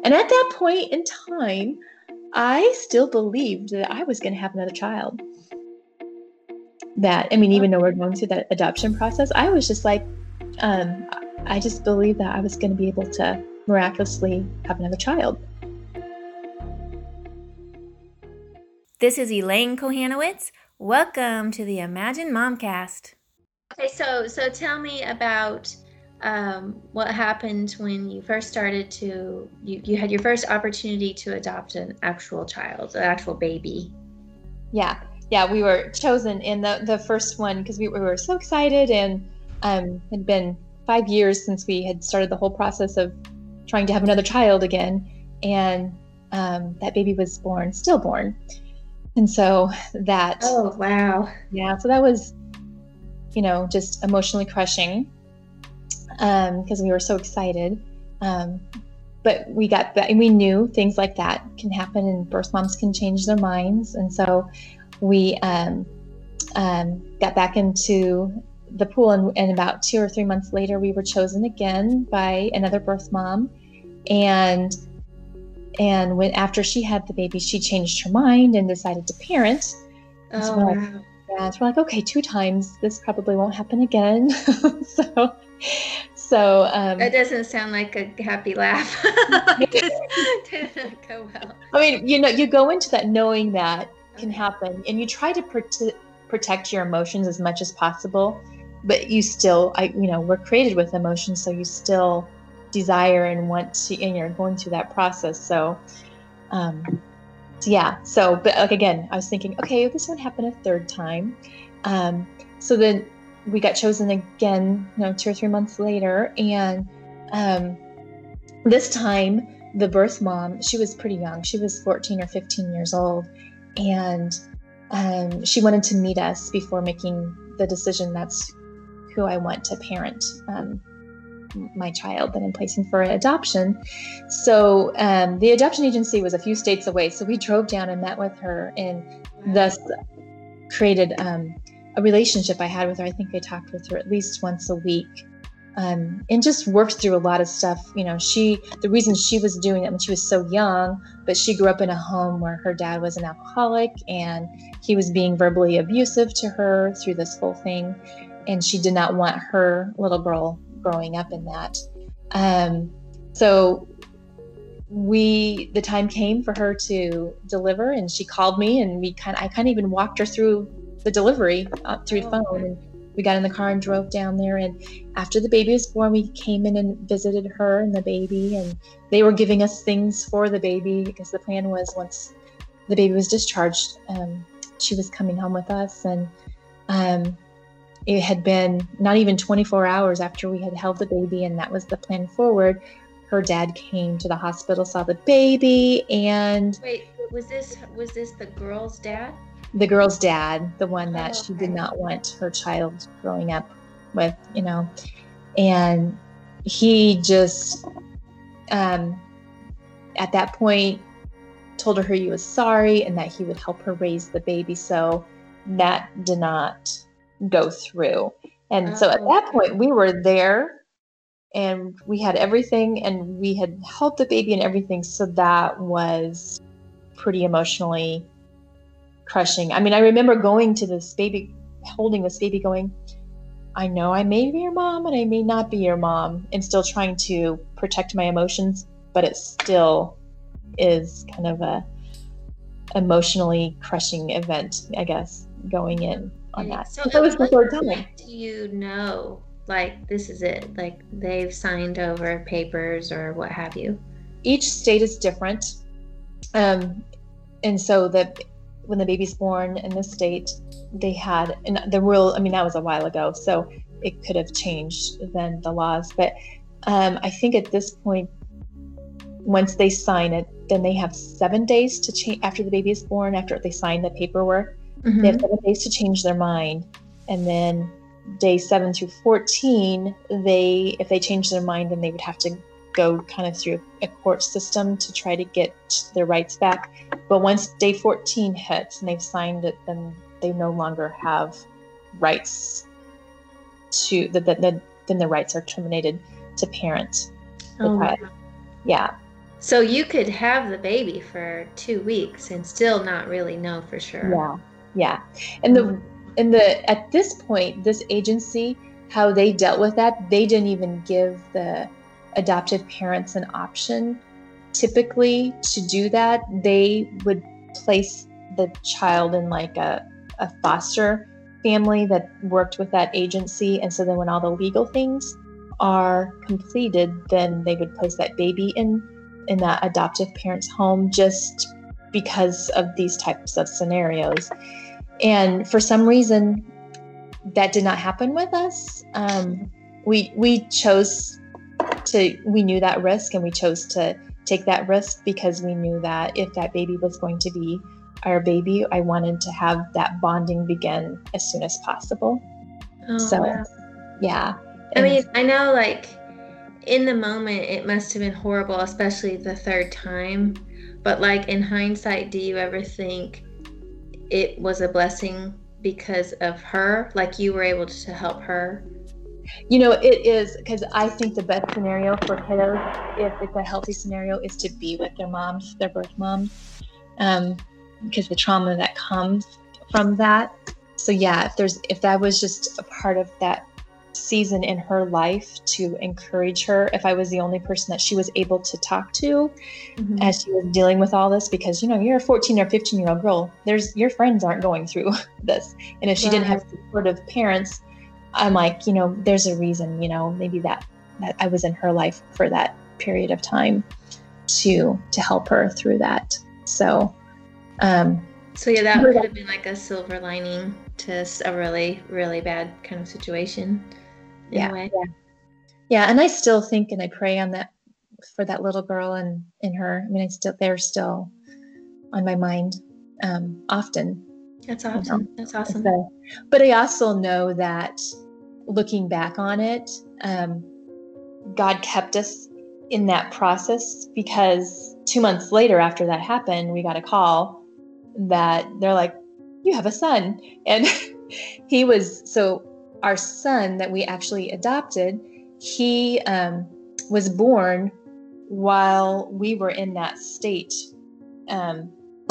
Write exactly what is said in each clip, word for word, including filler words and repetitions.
And at that point in time, I still believed that I was going to have another child. That, I mean, even though we're going through that adoption process, I was just like, um, I just believed that I was going to be able to miraculously have another child. This is Elaine Kohanowitz. Welcome to the Imagine Momcast. Okay, so so tell me about um, what happened when you first started to, you, you had your first opportunity to adopt an actual child, an actual baby. Yeah, yeah, we were chosen in the, the first one because we, we were so excited, and um, it had been five years since we had started the whole process of trying to have another child again, and um, that baby was born, stillborn. And so that, oh, wow. Yeah, so that was, you know, just emotionally crushing because um, we were so excited. Um, but we got that, and we knew things like that can happen, and birth moms can change their minds. And so we um, um, got back into the pool, and, and about two or three months later, we were chosen again by another birth mom. And And when after she had the baby, she changed her mind and decided to parent. Oh, so we're wow. Like, yeah, so we're like, okay, two times. This probably won't happen again. so, so um, that doesn't sound like a happy laugh. It didn't go well. I mean, you know, you go into that knowing that can happen, and you try to prote- protect your emotions as much as possible. But you still, I, you know, we're created with emotions, so you still desire and want to, and you're going through that process. So, um, so yeah. So, but like again, I was thinking, okay, this won't happen a third time. Um, so then we got chosen again, you know, two or three months later, and um, this time the birth mom, she was pretty young. She was fourteen or fifteen years old, and um, she wanted to meet us before making the decision. That's who I want to parent. Um, my child that I'm placing for adoption. So um, the adoption agency was a few states away. So we drove down and met with her, and thus created um, a relationship I had with her. I think I talked with her at least once a week um, and just worked through a lot of stuff. You know, she, the reason she was doing it when she was so young, but she grew up in a home where her dad was an alcoholic, and he was being verbally abusive to her through this whole thing. And she did not want her little girl growing up in that. Um, so we, the time came for her to deliver, and she called me, and we kind of, I kind of even walked her through the delivery uh, through the phone. And we got in the car and drove down there. And after the baby was born, we came in and visited her and the baby, and they were giving us things for the baby because the plan was once the baby was discharged, um, she was coming home with us. And um, it had been not even twenty-four hours after we had held the baby, and that was the plan forward. Her dad came to the hospital, saw the baby, and wait, was this was this the girl's dad? The girl's dad, the one that oh, okay. she did not want her child growing up with, you know, and he just, um, at that point, told her he was sorry and that he would help her raise the baby. So that did not go through. And oh. so at that point, we were there, and we had everything, and we had held the baby and everything. So that was pretty emotionally crushing. I mean, I remember going to this baby, holding this baby, going, I know I may be your mom and I may not be your mom, and still trying to protect my emotions, but it still is kind of a emotionally crushing event, I guess, going in on that. So that was the third time. Do you know, like, this is it, like they've signed over papers or what have you? Each state is different. Um, and so that when the baby's born in this state, they had, and the rule, I mean, that was a while ago, so it could have changed then, the laws. But um, I think at this point, once they sign it, then they have seven days to change after the baby is born, after they sign the paperwork. Mm-hmm. They have seven days to change their mind. And then day seven through fourteen, they, if they change their mind, then they would have to go kind of through a court system to try to get their rights back. But once day fourteen hits and they've signed it, then they no longer have rights to, that the, the, then the rights are terminated to parent the oh, child. Wow. Yeah. So you could have the baby for two weeks and still not really know for sure. Yeah, yeah. And the and the at this point, this agency, how they dealt with that, they didn't even give the adoptive parents an option. Typically, to do that, they would place the child in like a, a foster family that worked with that agency. And so then when all the legal things are completed, then they would place that baby in in that adoptive parent's home, just because of these types of scenarios. And for some reason, that did not happen with us. Um, we we chose to, we knew that risk, and we chose to take that risk because we knew that if that baby was going to be our baby, I wanted to have that bonding begin as soon as possible. Oh, so, wow. yeah. I mean, I know, like, in the moment, it must have been horrible, especially the third time. But, like, in hindsight, do you ever think it was a blessing because of her? Like, you were able to help her? You know, it is, because I think the best scenario for kiddos, if it's a healthy scenario, is to be with their moms, their birth moms, um, because the trauma that comes from that. So yeah, if there's, if that was just a part of that season in her life to encourage her, if I was the only person that she was able to talk to mm-hmm. as she was dealing with all this, because, you know, you're a fourteen or fifteen year old girl, there's, your friends aren't going through this. And if she right. didn't have supportive parents, I'm like, you know, there's a reason, you know, maybe that, that I was in her life for that period of time to, to help her through that. So, um, so yeah, that could have been like a silver lining to a really, really bad kind of situation. Yeah. Yeah. Yeah. And I still think, and I pray on that for that little girl and in her, I mean, I still, they're still on my mind, um, often. That's awesome. You know? That's awesome. So, but I also know that looking back on it, um, God kept us in that process, because two months later after that happened, we got a call that they're like, you have a son. And he was, so our son that we actually adopted, he um, was born while we were in that state um,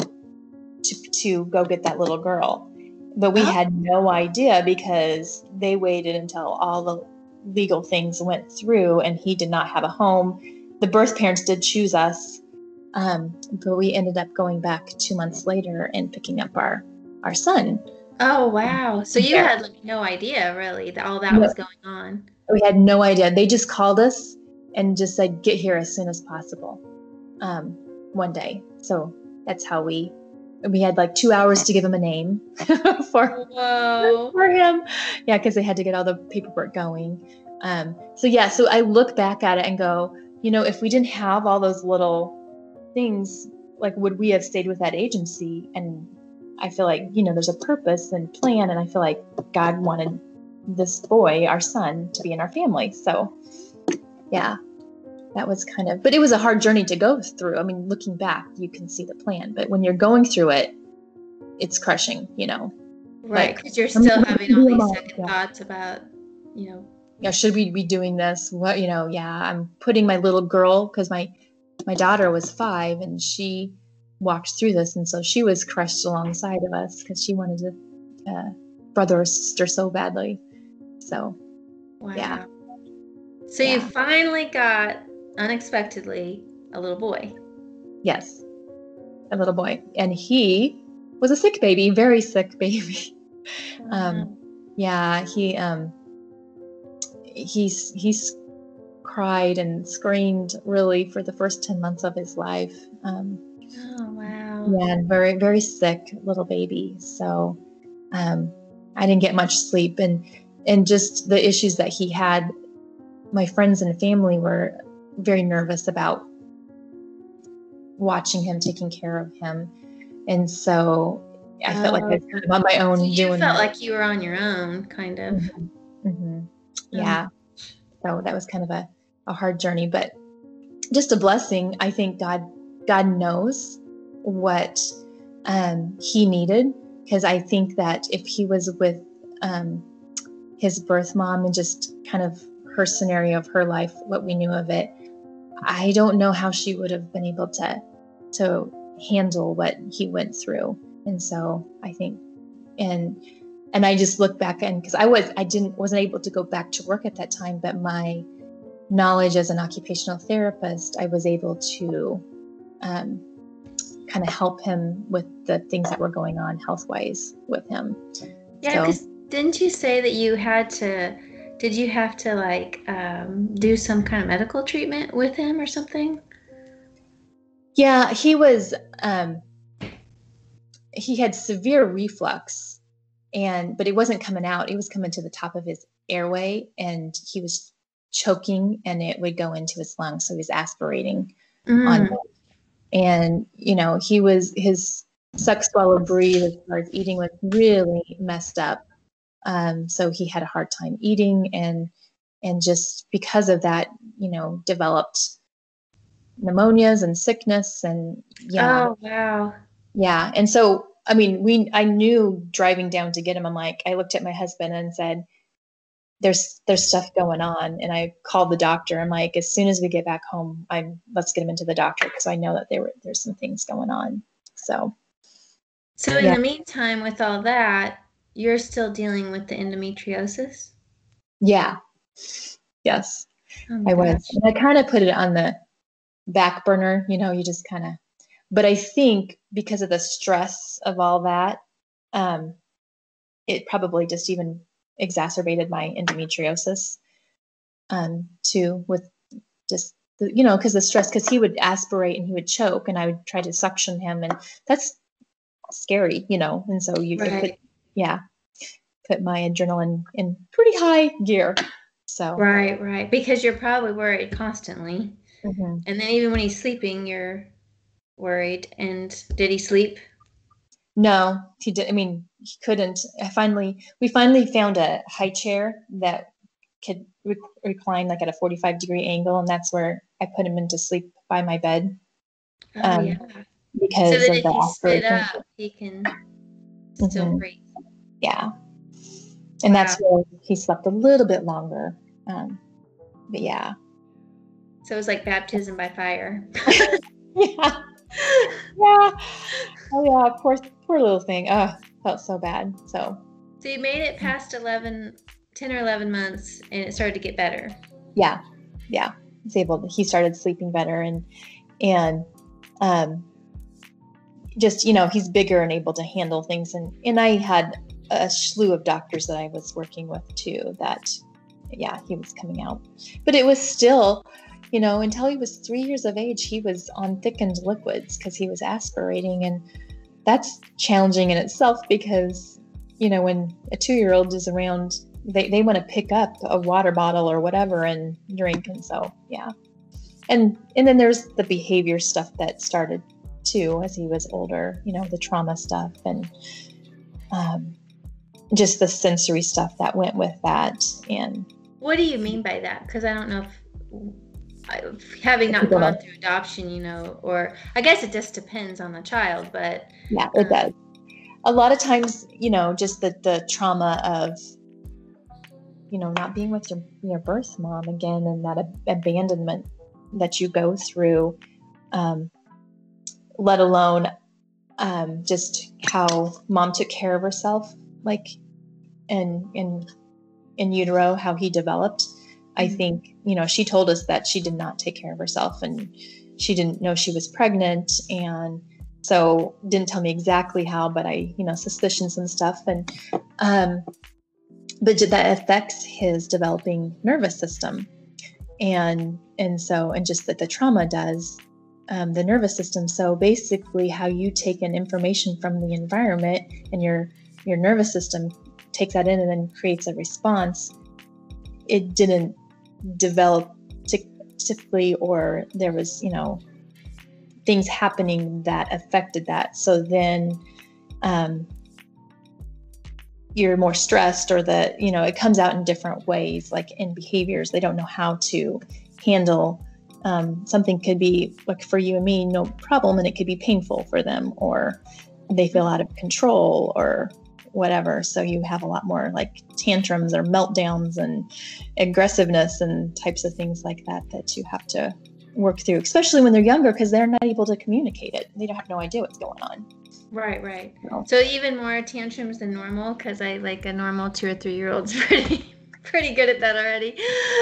to, to go get that little girl. But we had no idea, because they waited until all the legal things went through, and he did not have a home. The birth parents did choose us, um, but we ended up going back two months later and picking up our, our son. Oh, wow. So you yeah. had like, no idea, really, that all that no. was going on. We had no idea. They just called us and just said, get here as soon as possible, um, one day. So that's how we... We had like two hours to give him a name for, Whoa. for him. Yeah, because they had to get all the paperwork going. Um, so yeah, so I look back at it and go, you know, if we didn't have all those little things, like, would we have stayed with that agency? And I feel like, you know, there's a purpose and plan. And I feel like God wanted this boy, our son, to be in our family. So yeah. That was kind of, but it was a hard journey to go through. I mean, looking back, you can see the plan, but when you're going through it, it's crushing, you know. Right, because like, you're still I'm, having all these second yeah. thoughts about, you know. Yeah, should we be doing this? What, you know, yeah, I'm putting my little girl, because my, my daughter was five and she walked through this. And so she was crushed alongside of us because she wanted a uh, brother or sister so badly. So, wow. yeah. So yeah. you finally got, unexpectedly, a little boy. Yes, a little boy. And he was a sick baby, very sick baby. Oh, um, yeah, he um, he's he's cried and screamed really for the first ten months of his life. Um, oh wow! Yeah, very very sick little baby. So um, I didn't get much sleep, and and just the issues that he had. My friends and family were very nervous about watching him, taking care of him. And so I felt oh, like I was kind of on my own so you doing felt that. like you were on your own, kind of. Mm-hmm. Mm-hmm. Yeah. So that was kind of a, a hard journey, but just a blessing. I think God, God knows what um, he needed, because I think that if he was with um, his birth mom and just kind of her scenario of her life, what we knew of it, I don't know how she would have been able to to handle what he went through. And so I think, and and I just look back, and because I was I didn't wasn't able to go back to work at that time, but my knowledge as an occupational therapist, I was able to um, kind of help him with the things that were going on health-wise with him. Yeah, because so, didn't you say that you had to, did you have to like um, do some kind of medical treatment with him or something? Yeah, he was, um, he had severe reflux, and but it wasn't coming out. It was coming to the top of his airway, and he was choking, and it would go into his lungs. So he was aspirating mm. on it. And, you know, he was, his suck, swallow, breathe as far as eating was really messed up. Um, so he had a hard time eating, and, and just because of that, you know, developed pneumonias and sickness and yeah. Oh, wow. Yeah. And so, I mean, we, I knew driving down to get him, I'm like, I looked at my husband and said, there's, there's stuff going on. And I called the doctor. I'm like, as soon as we get back home, I'm, let's get him into the doctor. Cause I know that there were, there's some things going on. So, so in yeah. the meantime, with all that, you're still dealing with the endometriosis? Yeah. Yes, oh I was. And I kind of put it on the back burner, you know, you just kind of, but I think because of the stress of all that, um, it probably just even exacerbated my endometriosis, um, too, with just, the, you know, because the stress, because he would aspirate and he would choke, and I would try to suction him, and that's scary, you know, and so you, right. put, yeah, put my adrenaline in pretty high gear. So right, right, because you're probably worried constantly, mm-hmm. and then even when he's sleeping, you're worried. And did he sleep? No, he did. I mean, he couldn't. I finally, we finally found a high chair that could rec- recline like at a forty-five degree angle, and that's where I put him into sleep by my bed. Oh, um, yeah. Because so that of if the he spit aspiration. up, he can still mm-hmm. breathe. Yeah, and wow. that's where he slept a little bit longer. Um, but yeah. So it was like baptism by fire. yeah. Yeah. Oh yeah, poor poor little thing. Oh, felt so bad. So So you made it past eleven, ten or eleven months, and it started to get better. Yeah. Yeah. He's able to, he started sleeping better, and and um just, you know, he's bigger and able to handle things, and and I had a slew of doctors that I was working with too that yeah, he was coming out. But it was still, you know, until he was three years of age, he was on thickened liquids because he was aspirating. And that's challenging in itself because, you know, when a two-year-old is around, they, they want to pick up a water bottle or whatever and drink. And so, yeah. And and then there's the behavior stuff that started too as he was older, you know, the trauma stuff and um, just the sensory stuff that went with that. And what do you mean by that? Because I don't know if having not gone through adoption, you know, or I guess it just depends on the child, but yeah, it um, does. A lot of times, you know, just the, the trauma of, you know, not being with your, your birth mom again, and that ab- abandonment that you go through, um, let alone um, just how mom took care of herself, like in, in, in utero, how he developed. I think, you know, she told us that she did not take care of herself and she didn't know she was pregnant. And so didn't tell me exactly how, but I, you know, suspicions and stuff. And, um, but that affects his developing nervous system. And, and so, and just that the trauma does, um, the nervous system. So basically how you take in information from the environment and your, your nervous system takes that in and then creates a response. It didn't develop typically, or there was, you know, things happening that affected that. So then um, you're more stressed, or the, you know, it comes out in different ways, like in behaviors. They don't know how to handle um, something. Could be like for you and me, no problem, and it could be painful for them, or they feel out of control or whatever. So you have a lot more like tantrums or meltdowns and aggressiveness and types of things like that that you have to work through, especially when they're younger, because they're not able to communicate it. They don't have no idea what's going on. Right, right. So, So even more tantrums than normal, because I like a normal two or three year old's pretty pretty good at that already.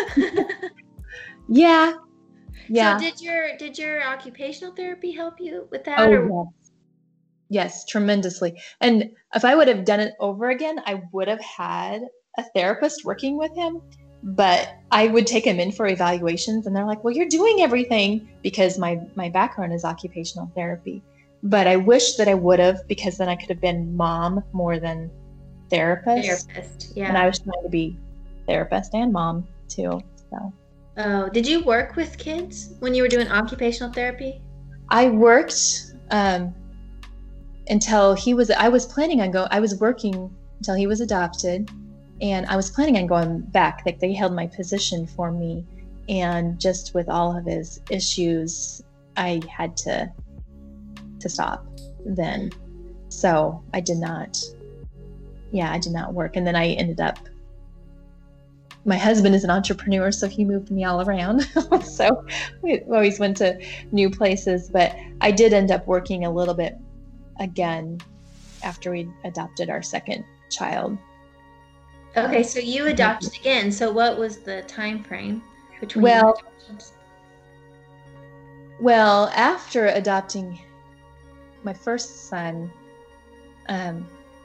yeah. Yeah. So did your did your occupational therapy help you with that? Oh, or? yes. Yes, tremendously. And if I would have done it over again, I would have had a therapist working with him, but I would take him in for evaluations and they're like, well, you're doing everything, because my, my background is occupational therapy. But I wish that I would have, because then I could have been mom more than therapist. Therapist, yeah. And I was trying to be therapist and mom too. So. Oh, did you work with kids when you were doing occupational therapy? I worked um, until he was, I was planning on going, I was working until he was adopted, and I was planning on going back. Like, they held my position for me, and just with all of his issues, I had to, to stop then. So I did not, yeah, I did not work. And then I ended up, my husband is an entrepreneur, so he moved me all around. So we always went to new places, but I did end up working a little bit again after we adopted our second child. Okay, so you adopted again. So what was the time frame between well, adoptions? Well, after adopting my first son, um,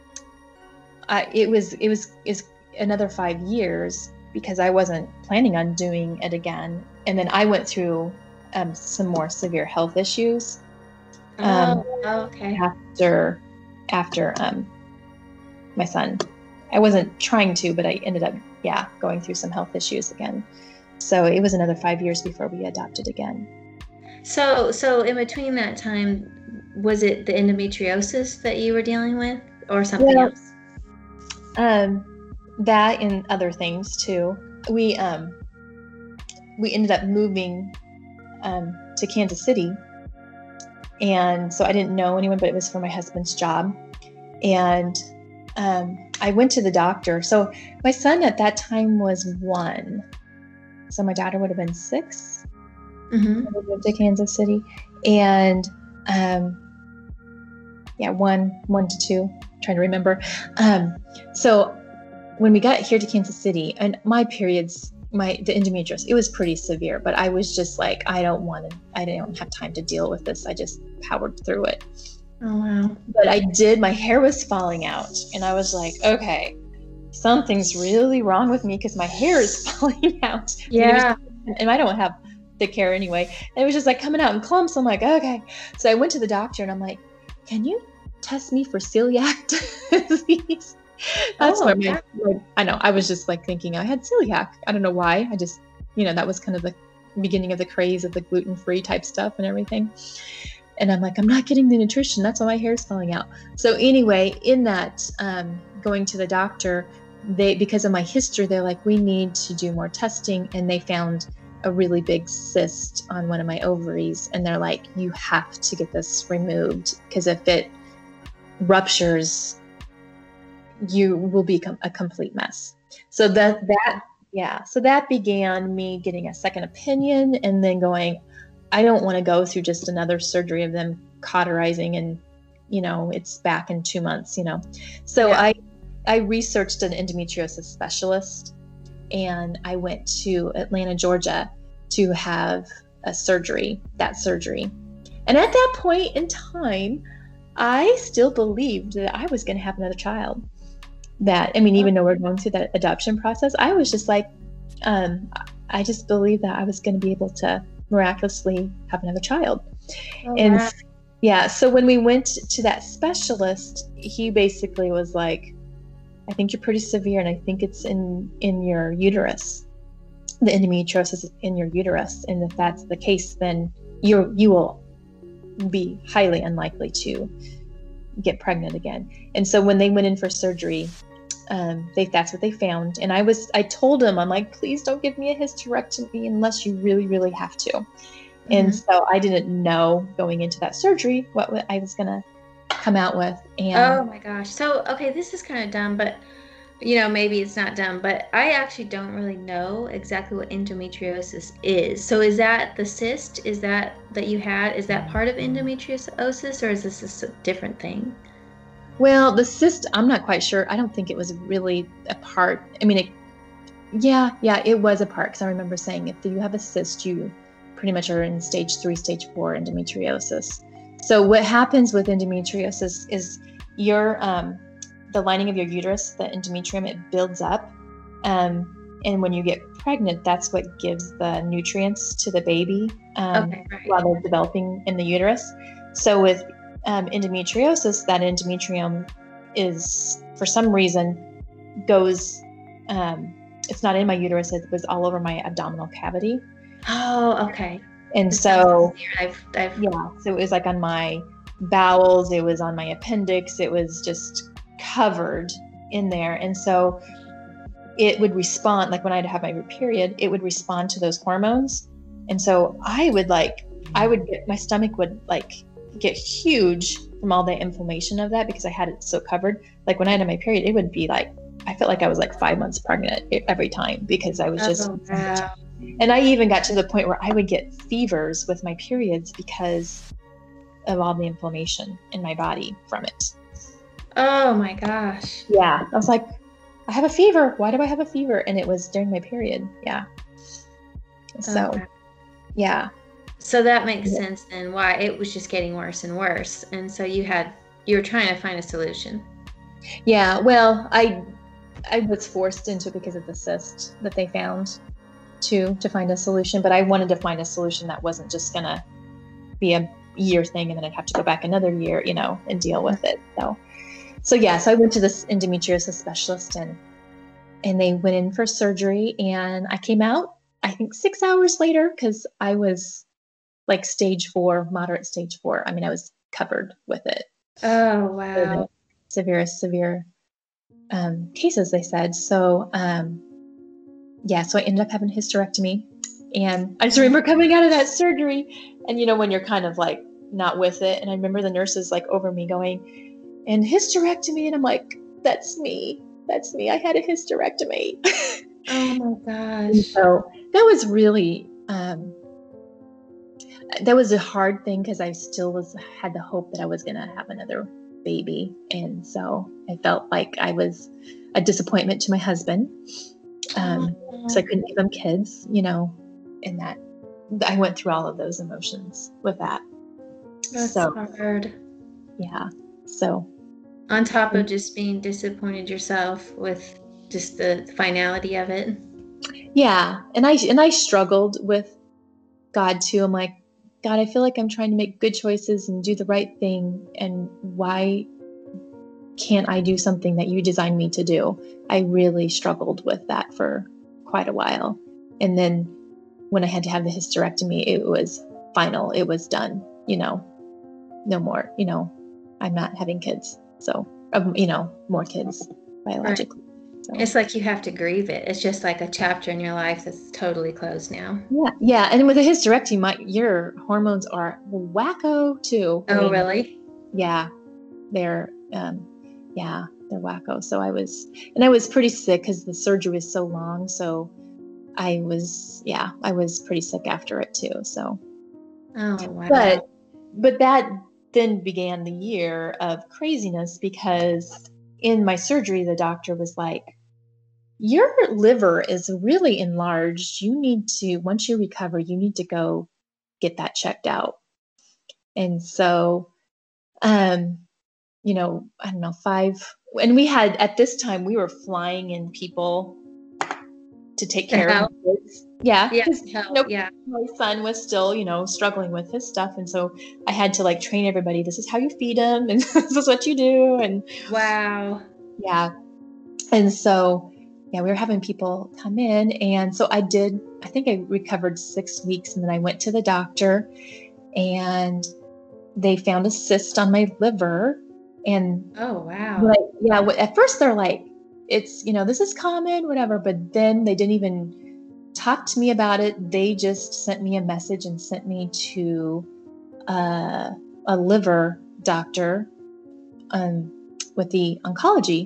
I, it was it was is another five years. Because I wasn't planning on doing it again. And then I went through um, some more severe health issues. Um, oh, okay. After, after um, my son. I wasn't trying to, but I ended up, yeah, going through some health issues again. So it was another five years before we adopted again. So, so in between that time, was it the endometriosis that you were dealing with, or something well, else? Um. That and other things too. We um we ended up moving um to Kansas City, and so I didn't know anyone, but it was for my husband's job. And um I went to the doctor. So my son at that time was one, so my daughter would have been six. Mm-hmm. When we moved to Kansas City, and um yeah, one one to two. I'm trying to remember. Um, so. When we got here to Kansas City, and my periods, my the endometriosis, it was pretty severe, but I was just like, I don't want to, I don't have time to deal with this. I just powered through it. Oh, wow. But I did, my hair was falling out, and I was like, okay, something's really wrong with me because my hair is falling out. Yeah. And, and I don't have thick hair anyway. And it was just like coming out in clumps. I'm like, okay. So I went to the doctor and I'm like, can you test me for celiac disease? That's oh, where my, yeah. like, I know, I was just like thinking I had celiac. I don't know why. I just, you know, that was kind of the beginning of the craze of the gluten-free type stuff and everything. And I'm like, I'm not getting the nutrition. That's why my hair's falling out. So anyway, in that, um, going to the doctor, they, because of my history, they're like, we need to do more testing. And they found a really big cyst on one of my ovaries. And they're like, you have to get this removed, because if it ruptures, you will become a complete mess. So that, that, yeah. So that began me getting a second opinion, and then going, I don't want to go through just another surgery of them cauterizing and, you know, it's back in two months, you know? So yeah. I, I researched an endometriosis specialist, and I went to Atlanta, Georgia to have a surgery, that surgery. And at that point in time, I still believed that I was going to have another child. That, I mean, even though we're going through that adoption process, I was just like, um, I just believed that I was going to be able to miraculously have another child. Oh, and wow. yeah, so when we went to that specialist, he basically was like, I think you're pretty severe, and I think it's in, in your uterus. The endometriosis is in your uterus. And if that's the case, then you you will be highly unlikely to get pregnant again. And so when they went in for surgery, um, they that's what they found. And I was, I told him, I'm like, please don't give me a hysterectomy unless you really, really have to. Mm-hmm. And so I didn't know going into that surgery what I was going to come out with. And oh my gosh. So, okay, this is kind of dumb, but you know, maybe it's not done, but I actually don't really know exactly what endometriosis is. So is that the cyst? Is that that you had? Is that part of endometriosis, or is this just a different thing? Well, the cyst, I'm not quite sure. I don't think it was really a part. I mean, it, yeah, yeah, it was a part, because I remember saying if you have a cyst, you pretty much are in stage three, stage four endometriosis. So what happens with endometriosis is your um, the lining of your uterus, the endometrium, it builds up. Um, and when you get pregnant, that's what gives the nutrients to the baby um, Okay, right. while they're developing in the uterus. So with um, endometriosis, that endometrium is, for some reason, goes, um, it's not in my uterus, it was all over my abdominal cavity. Oh, okay. And That so, sounds weird. I've, I've, yeah, so it was like on my bowels, it was on my appendix, it was just covered in there. And so it would respond, like when I'd have my period, it would respond to those hormones. And so I would like, I would get, my stomach would like get huge from all the inflammation of that, because I had it so covered. Like when I had my period, it would be like, I felt like I was like five months pregnant every time, because I was just, oh, wow. and I even got to the point where I would get fevers with my periods because of all the inflammation in my body from it. Oh my gosh. Yeah. I was like, I have a fever. Why do I have a fever? And it was during my period. Yeah. So, Okay. yeah. So that makes Yeah. sense then, why it was just getting worse and worse. And so you had, you were trying to find a solution. Yeah. Well, I, I was forced into it because of the cyst that they found to, to find a solution, but I wanted to find a solution that wasn't just going to be a year thing and then I'd have to go back another year, you know, and deal with it. So, so yeah, so I went to this endometriosis specialist, and, and they went in for surgery, and I came out, I think six hours later, because I was like stage four, moderate stage four. I mean, I was covered with it. Oh, wow. Severe, severe um, cases, they said. So, um, yeah, so I ended up having a hysterectomy. And I just remember coming out of that surgery, and, you know, when you're kind of like not with it. And I remember the nurses like over me going, and hysterectomy. And I'm like, that's me. That's me. I had a hysterectomy. Oh my And gosh. so that was really, um, that was a hard thing, because I still was had the hope that I was going to have another baby. And so I felt like I was a disappointment to my husband. Um, Oh, so I couldn't give him kids, you know, and that I went through all of those emotions with that. that's So, hard. yeah. So, On top of just being disappointed yourself with just the finality of it. yeah. And I, and I struggled with God too. I'm like, God, I feel like I'm trying to make good choices and do the right thing. And why can't I do something that you designed me to do? I really struggled with that for quite a while. And then when I had to have the hysterectomy, it was final. It was done, you know, no more, you know, I'm not having kids. So, um, you know, more kids biologically. Right. So. It's like you have to grieve it. It's just like a chapter in your life that's totally closed now. Yeah. Yeah. And with a hysterectomy, my, your hormones are wacko too. Oh, I mean, really? Yeah. They're, um, yeah, they're wacko. So I was, and I was pretty sick because the surgery was so long. So I was, yeah, I was pretty sick after it too. So, oh, wow. But, but that then began the year of craziness, because in my surgery, the doctor was like, your liver is really enlarged. You need to, once you recover, you need to go get that checked out. And so, um, you know, I don't know, five, and we had, at this time, we were flying in people to take care of kids. Yeah. Yeah. No, yeah. My son was still, you know, struggling with his stuff. And so I had to like train everybody. This is how you feed him, and this is what you do. And wow. Yeah. And so, yeah, we were having people come in. And so I did, I think I recovered six weeks. And then I went to the doctor, and they found a cyst on my liver. And oh, wow. Like, yeah, at first they're like, it's, you know, this is common, whatever. But then they didn't even talk to me about it. They just sent me a message and sent me to uh, a liver doctor um, with the oncology, like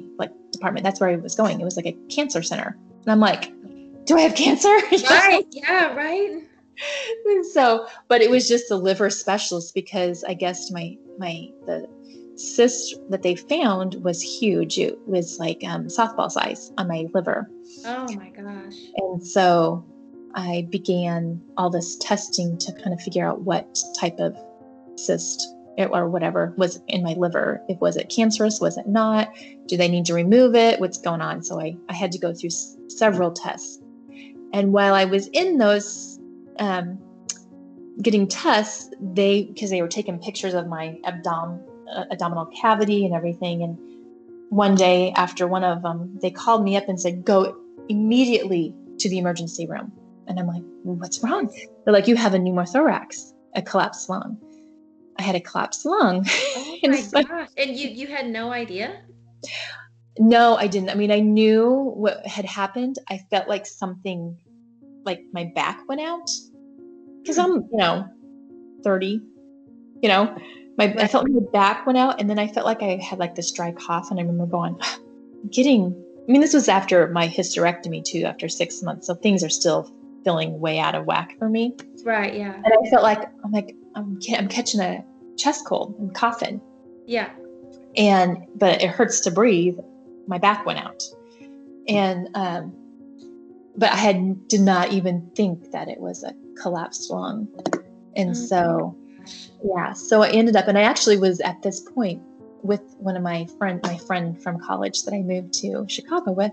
department. That's where I was going. It was like a cancer center. And I'm like, do I have cancer? Right. Yeah. Right. So, but it was just a liver specialist because I guess my, my, the cyst that they found was huge. It was like um, softball size on my liver. Oh my gosh. And so I began all this testing to kind of figure out what type of cyst or whatever was in my liver. If was it cancerous? Was it not? Do they need to remove it? What's going on? So I, I had to go through s- several tests. And while I was in those, um, getting tests, they, because they were taking pictures of my abdom, uh, abdominal cavity and everything. And one day after one of them, they called me up and said, go immediately to the emergency room. And I'm like, what's wrong? They're like, you have a pneumothorax, a collapsed lung. I had a collapsed lung. Oh and my so, gosh. And you, you had no idea? No, I didn't. I mean, I knew what had happened. I felt like something, like my back went out. Because I'm, you know, thirty, you know, my right. I felt like my back went out. And then I felt like I had like this dry cough. And I remember going, getting, I mean, this was after my hysterectomy too, after six months. So things are still feeling way out of whack for me. Right, yeah. And I felt like, I'm like, I'm, I'm catching a chest cold. I'm coughing. Yeah. And, but it hurts to breathe. My back went out. And, um, but I had, did not even think that it was a collapsed lung. And mm-hmm. so, yeah, so I ended up, and I actually was at this point with one of my friend, my friend from college that I moved to Chicago with.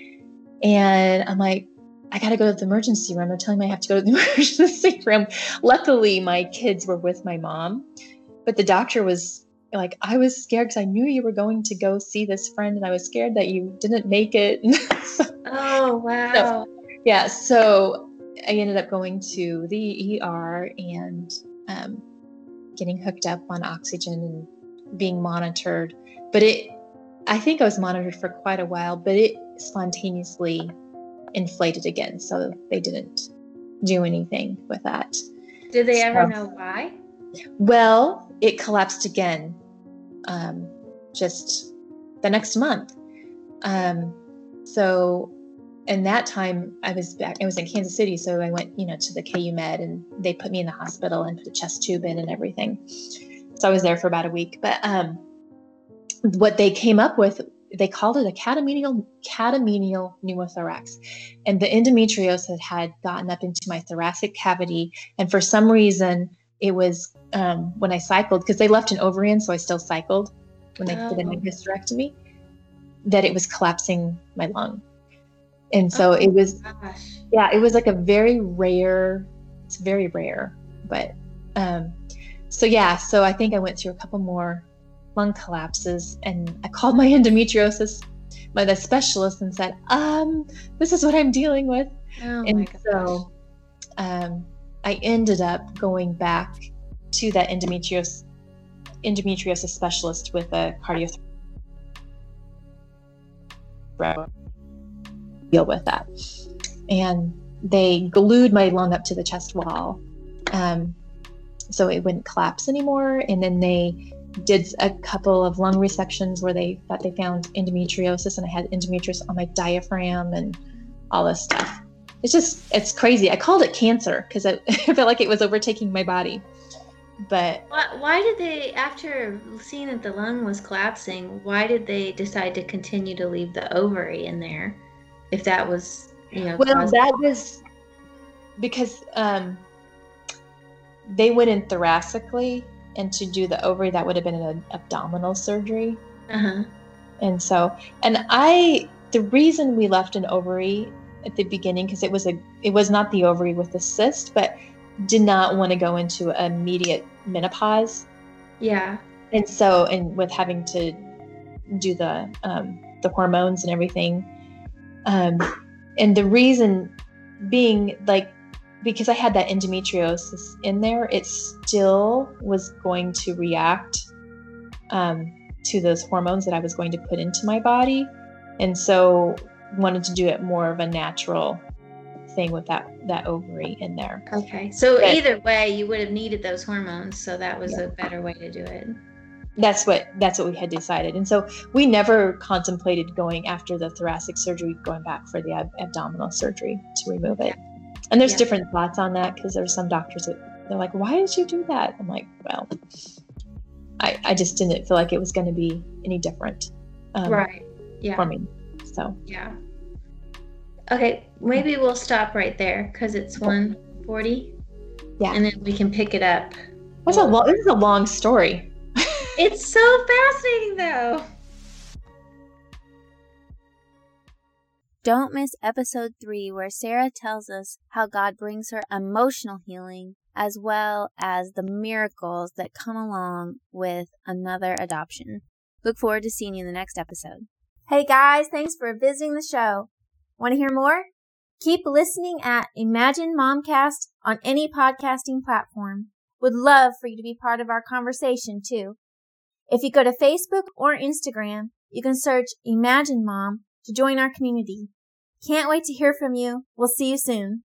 And I'm like, I got to go to the emergency room. They're telling me I have to go to the emergency room. Luckily, my kids were with my mom, but the doctor was like, I was scared because I knew you were going to go see this friend, and I was scared that you didn't make it. so, oh, wow. So, yeah. So I ended up going to the E R and um, getting hooked up on oxygen and being monitored. But it, I think I was monitored for quite a while, but it spontaneously inflated again. So they didn't do anything with that. Did they so, ever know why? Well, it collapsed again um, just the next month. Um, so in that time I was back, I was in Kansas City. So I went, you know, to the K U Med, and they put me in the hospital and put a chest tube in and everything. So I was there for about a week, but um, what they came up with, they called it a catamenial, catamenial pneumothorax. And the endometriosis had gotten up into my thoracic cavity. And for some reason, it was um, when I cycled, because they left an ovary in, so I still cycled when they oh. did my hysterectomy, that it was collapsing my lung. And so oh, it was, gosh. yeah, it was like a very rare, it's very rare. But um, so, yeah, so I think I went through a couple more lung collapses, and I called my endometriosis, my the specialist, and said, um, this is what I'm dealing with. Oh, and my gosh. so um, I ended up going back to that endometriosis, endometriosis specialist with a cardiothoracic deal with that. And they glued my lung up to the chest wall um, so it wouldn't collapse anymore. And then they did a couple of lung resections where they thought they found endometriosis, and I had endometriosis on my diaphragm and all this stuff. It's just, it's crazy. I called it cancer because I, I felt like it was overtaking my body. But why, why did they, after seeing that the lung was collapsing, why did they decide to continue to leave the ovary in there? If that was, you know, well, caused- that was because um, they went in thoracically. And to do the ovary, that would have been an abdominal surgery. Uh-huh. And so, and I, the reason we left an ovary at the beginning, because it was a, it was not the ovary with the cyst, but did not want to go into immediate menopause. Yeah. And so, and with having to do the, um, the hormones and everything. Um, and the reason being, like, because I had that endometriosis in there, it still was going to react um, to those hormones that I was going to put into my body. And so wanted to do it more of a natural thing with that, that ovary in there. Okay. So but, either way, you would have needed those hormones. So that was yeah. a better way to do it. that's what that's what we had decided. And so we never contemplated going after the thoracic surgery, going back for the ab- abdominal surgery to remove it. And there's yeah. different thoughts on that, because there's some doctors that they're like, why did you do that? I'm like, well, I, I just didn't feel like it was going to be any different. Um, right. Yeah. For me. So. Yeah. Okay. Maybe we'll stop right there, because it's one forty. Yeah. And then we can pick it up. What's a long, this is a long story. It's so fascinating, though. Don't miss episode three, where Sarah tells us how God brings her emotional healing, as well as the miracles that come along with another adoption. Look forward to seeing you in the next episode. Hey guys, thanks for visiting the show. Want to hear more? Keep listening at Imagine Momcast on any podcasting platform. Would love for you to be part of our conversation too. If you go to Facebook or Instagram, you can search Imagine Mom to join our community. Can't wait to hear from you. We'll see you soon.